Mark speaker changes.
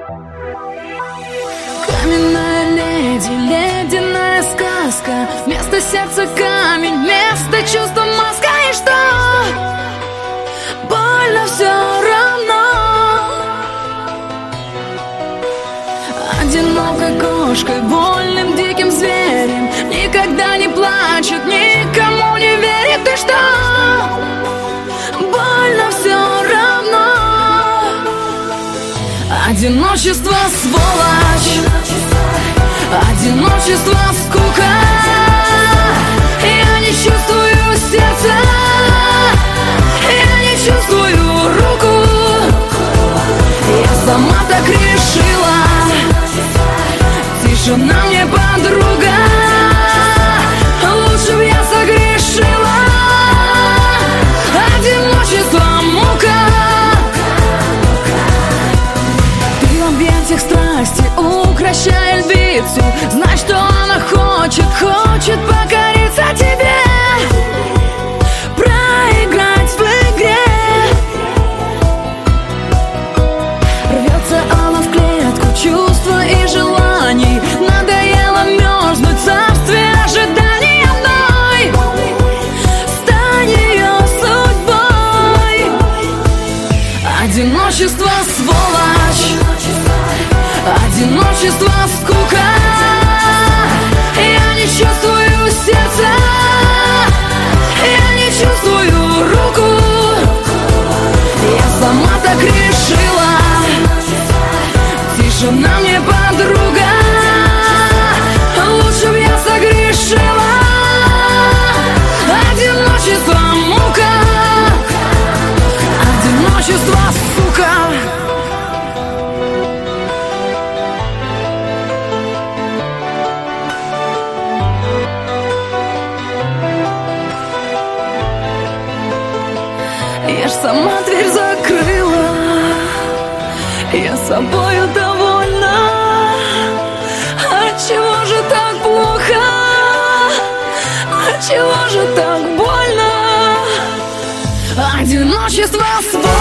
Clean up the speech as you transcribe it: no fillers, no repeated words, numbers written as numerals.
Speaker 1: Каменная леди, ледяная сказка. Вместо сердца камень, вместо чувства маска. И что? Больно все равно. Одинокой кошкой, вольным диким зверем, никогда не плачет, никому не верит. И что? Больно все равно. Одиночество, сволочь, одиночество, скука. Я не чувствую сердца, я не чувствую руку. Я сама так решила. Тишина мне подруга. Лучше б я согрешила. Одиночество, мука. Ты в объятиях страсти, укращая львицу. Знай, что она хочет, хочет покориться тебе. Проиграть в игре. Рвется она в клетку чувства и желаний. Надоело мерзнуть в царстве ожиданий одной. Стань ее судьбой. Одиночество, сволочь, одиночество, скука. Я не чувствую сердца, я не чувствую руку. Я сама так решила. Тишина мне подруга. Лучше б я согрешила. Одиночество, мука. Одиночество, сука. Я ж сама дверь закрыла. Я собою довольна. Отчего же так плохо? Отчего же так больно? Одиночество, свобода.